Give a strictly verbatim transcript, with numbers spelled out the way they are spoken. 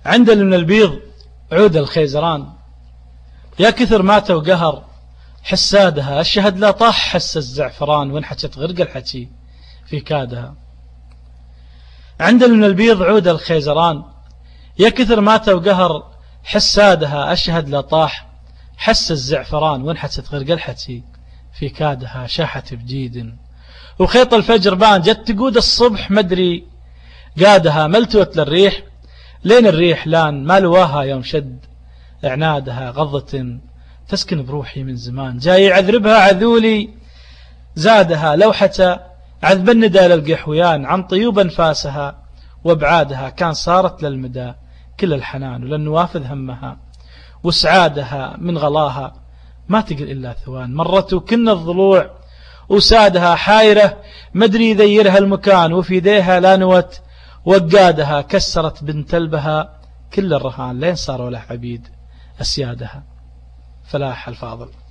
عندل من البيض عود الخيزران، يا كثر مات وقهر حسادها، الشهد لا طاح حس الزعفران، وانحكت غرق الحكي في كادها. عندل من البيض عود الخيزران، يا كثر مات وقهر حسادها، الشهد لا طاح حس الزعفران، وانحكت غرق الحكي في كادها. شاحت بجيد وخيط الفجر بان، جت تقود الصبح مدري قادها، ملتوت للريح لين الريح لان، ما لواها يوم شد عنادها. غضة تسكن بروحي من زمان، جاي عذربها عذولي زادها، لوحة عذب الندى للقحويان، عن طيوب انفاسها وابعادها. كان صارت للمدى كل الحنان، وللنوافذ همها وسعادها، من غلاها ما تقل إلا ثوان. مرت وكن الضلوع وسادها، حايرة مدري ذيرها المكان، وفي يديها لا نوت وقادها. كسرت بنت البها كل الرهان، لين صاروا له عبيد أسيادها. فلاح الفاضل.